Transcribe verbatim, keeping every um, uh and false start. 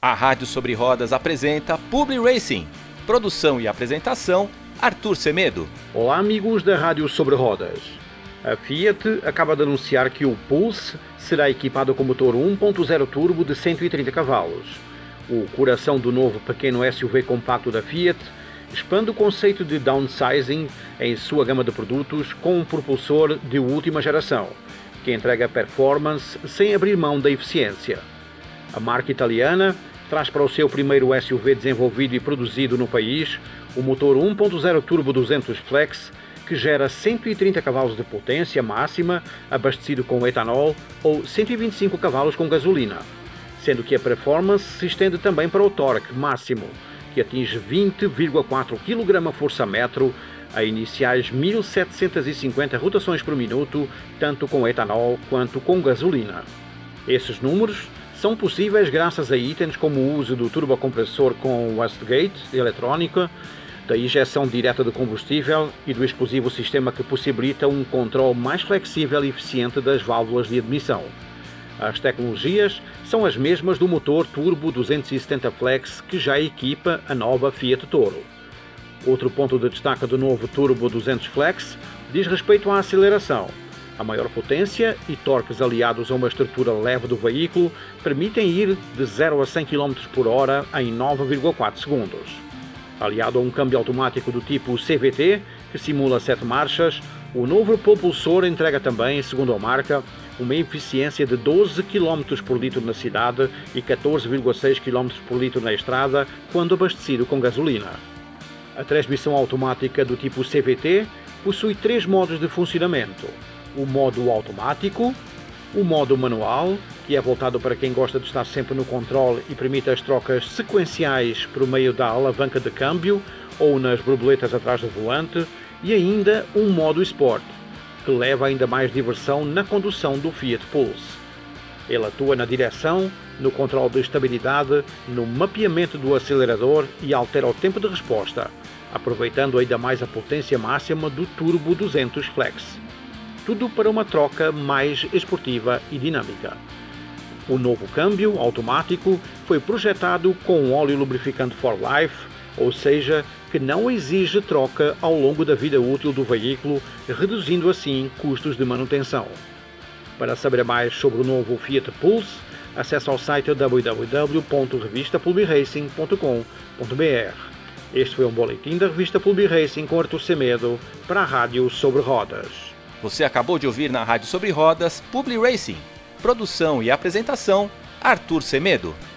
A Rádio Sobre Rodas apresenta Publi Racing. Produção e apresentação, Arthur Semedo. Olá amigos da Rádio Sobre Rodas. A Fiat acaba de anunciar que o Pulse será equipado com motor um ponto zero turbo de cento e trinta cavalos. O coração do novo pequeno S U V compacto da Fiat expande o conceito de downsizing em sua gama de produtos com um propulsor de última geração, que entrega performance sem abrir mão da eficiência. A marca italiana traz para o seu primeiro S U V desenvolvido e produzido no país o motor um ponto zero turbo duzentos Flex, que gera cento e trinta cavalos de potência máxima abastecido com etanol ou cento e vinte e cinco cavalos com gasolina, sendo que a performance se estende também para o torque máximo, que atinge vinte vírgula quatro quilograma-força-metro a iniciais mil setecentas e cinquenta rotações por minuto, tanto com etanol quanto com gasolina. Esses números são possíveis graças a itens como o uso do turbocompressor com wastegate eletrónica, da injeção direta de combustível e do exclusivo sistema que possibilita um controle mais flexível e eficiente das válvulas de admissão. As tecnologias são as mesmas do motor turbo duzentos e setenta Flex que já equipa a nova Fiat Toro. Outro ponto de destaque do novo Turbo duzentos Flex diz respeito à aceleração. A maior potência e torques aliados a uma estrutura leve do veículo permitem ir de zero a cem quilômetros por hora em nove vírgula quatro segundos. Aliado a um câmbio automático do tipo C V T, que simula sete marchas, o novo propulsor entrega também, segundo a marca, uma eficiência de doze quilômetros por litro na cidade e catorze vírgula seis quilômetros por litro na estrada, quando abastecido com gasolina. A transmissão automática do tipo C V T possui três modos de funcionamento: o modo automático, o modo manual, que é voltado para quem gosta de estar sempre no controle e permite as trocas sequenciais por meio da alavanca de câmbio ou nas borboletas atrás do volante, e ainda um modo Sport, que leva ainda mais diversão na condução do Fiat Pulse. Ele atua na direção, no controle de estabilidade, no mapeamento do acelerador e altera o tempo de resposta, aproveitando ainda mais a potência máxima do Turbo duzentos Flex. Tudo para uma troca mais esportiva e dinâmica. O novo câmbio automático foi projetado com um óleo lubrificante for life, ou seja, que não exige troca ao longo da vida útil do veículo, reduzindo assim custos de manutenção. Para saber mais sobre o novo Fiat Pulse, acesse ao site w w w ponto revista publi racing ponto com ponto b r. Este foi um boletim da revista Publi Racing com Arthur Semedo para a Rádio Sobre Rodas. Você acabou de ouvir na Rádio Sobre Rodas Publi Racing. Produção e apresentação, Arthur Semedo.